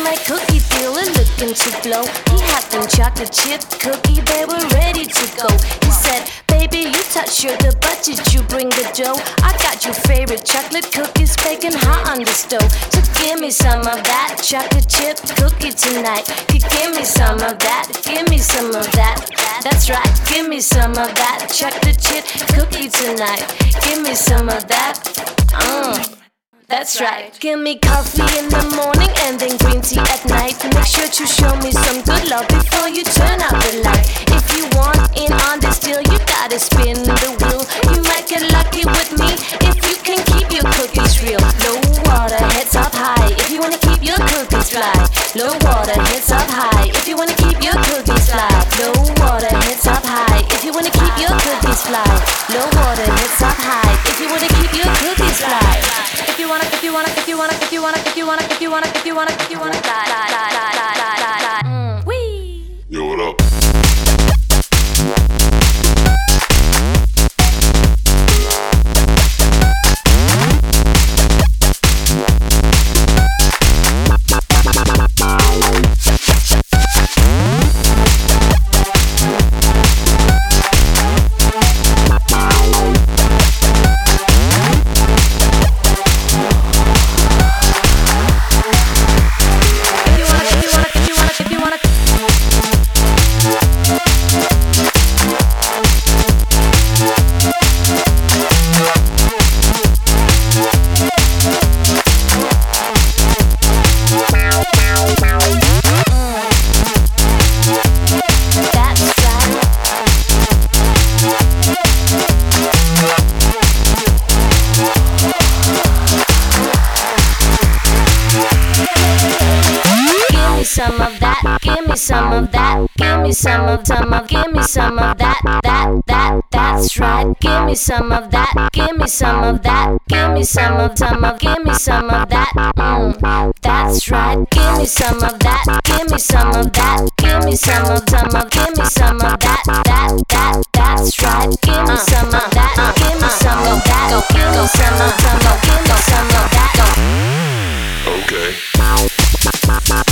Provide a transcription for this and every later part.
my cookie dealer looking to blow. He had them chocolate chip cookie, they were ready to go. He said, baby, you touch sugar, but did you bring the dough? I got your favorite chocolate cookies baking hot on the stove. So give me some of that chocolate chip cookie tonight. Give me some of that, give me some of that. That's right, give me some of that chocolate chip cookie tonight. Give me some of that. That's right. Give me coffee in the morning and then green tea at night. Make sure to show me some good love before you turn out the light. If you want in on this deal, you gotta spin the wheel. You might get lucky with me if you can keep your cookies real. Low water, heads up high if you wanna keep your cookies fly. Low water, heads up high if you wanna keep your cookies fly. Low water, heads up high if you wanna keep your cookies fly. Low water, heads up high if you wanna keep your cookies fly. If you wanna wee. Yo, what up? Some of that, give me some of that, give me some of, give me some of that, that's right. Give me some of that, give me some of that, give me some of, give me some of that, that's right. Give me some of that, give me some of that, give me some of, give me some of that, that's right. Give me some of that, give me some of that, give me some of, give me some of that. Okay.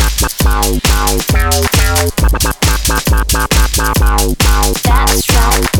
That's right.